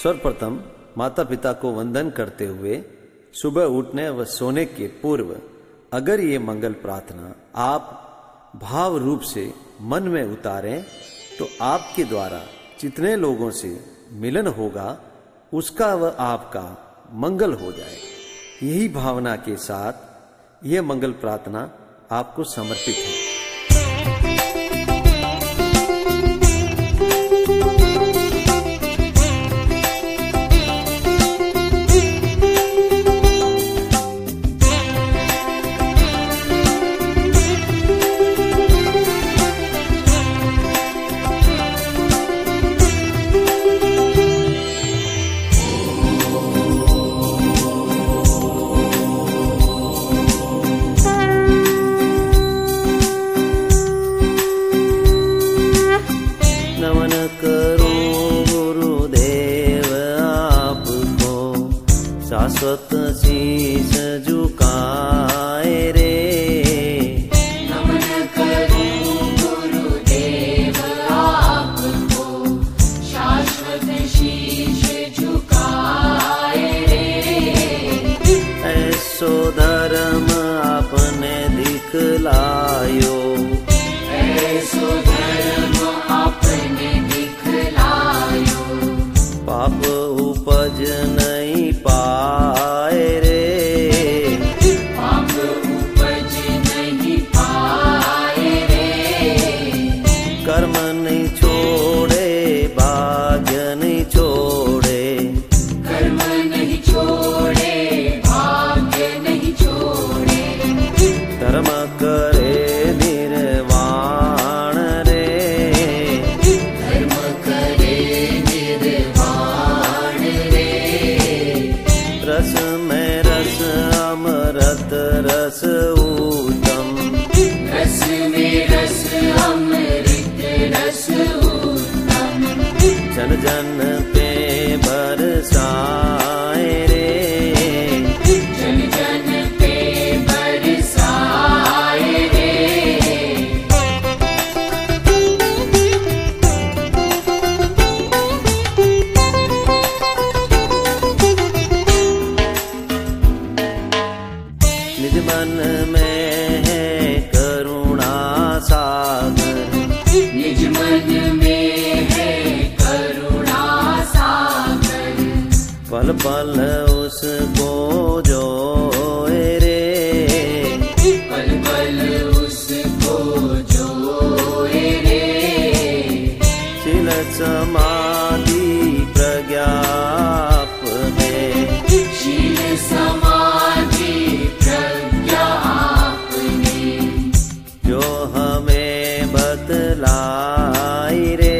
सर्वप्रथम माता पिता को वंदन करते हुए सुबह उठने व सोने के पूर्व अगर ये मंगल प्रार्थना आप भाव रूप से मन में उतारें तो आपके द्वारा जितने लोगों से मिलन होगा उसका व आपका मंगल हो जाए। यही भावना के साथ यह मंगल प्रार्थना आपको समर्पित है। शाश्वत शीश झुकाए रे। नमन करूं गुरुदेव आपको, शाश्वत शीश झुकाए रे। ऐसो धर्म आपने दिखलायो, ऐसो धर्म आपने दिखलायो। पाप उपज नहीं पाए रे, पाप उपज नहीं पाए रे। कर्म नहीं छोड़े भाग्य नहीं छोड़े, कर्म नहीं छोड़े भाग्य नहीं छोड़े। धर्म करे निर्वाण रे, धर्म करे निर्वाण रे। रस में रस अमृत रस उत्तम, रस में रस अमृत रस उत्तम। जन जन पे बरसाए रे, जन जन पे बरसाए रे। निज मन में है करुणा सागर, निज मन में है करुणा सागर। पल पल उसको जोए रे, पल पल उसको जोए रे। शील समाधि प्रज्ञा अपने, शील समाधि प्रज्ञा आपने। जो हमें बतलाई रे,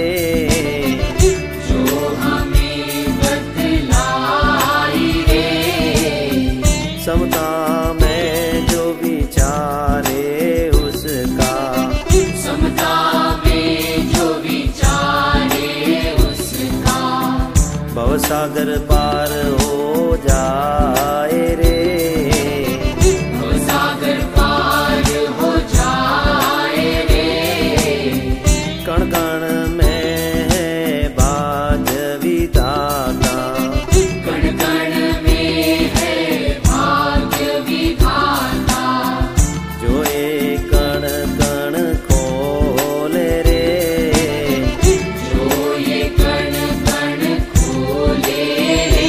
जो हमें बतलाई रे। समता में जो विचारे उसका, समता में जो विचारे उसका। भवसागर पार हो जाए रे, वो सागर पार हो जाए रे। कण कण में है भाग्य विधाता, कण कण में है भाग्य विधाता। जो एक कण कण खोले रे, जो ये कण कण खोले रे।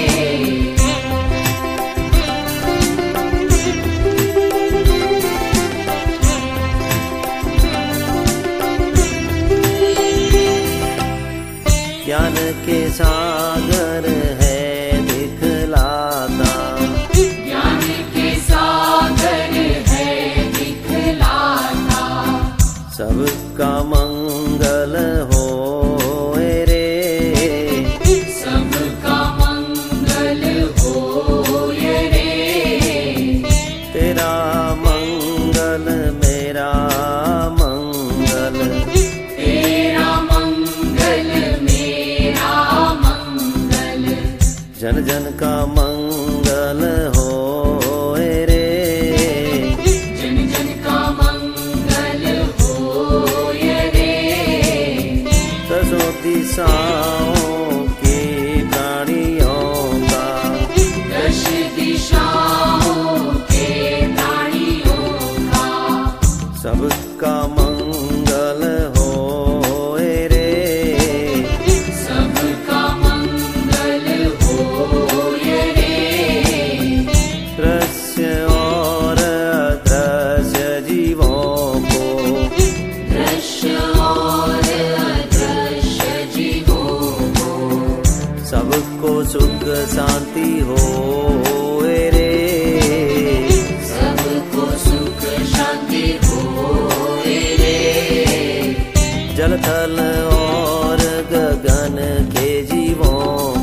ज्ञान के सागर है दिखलाता, ज्ञान के सागर है दिखलाता। सबका मंगल हो रे, सबका मंगल होए रे। तेरा मंगल मेरा मंगल, तेरा मंगल मेरा मंगल। जन जन का मंगल हो रे, जन जन का मंगल होए रे। दसों दिशाओं की सुख शांति होए रे। सबको सुख शांति होए रे। जल थल और गगन के जीवों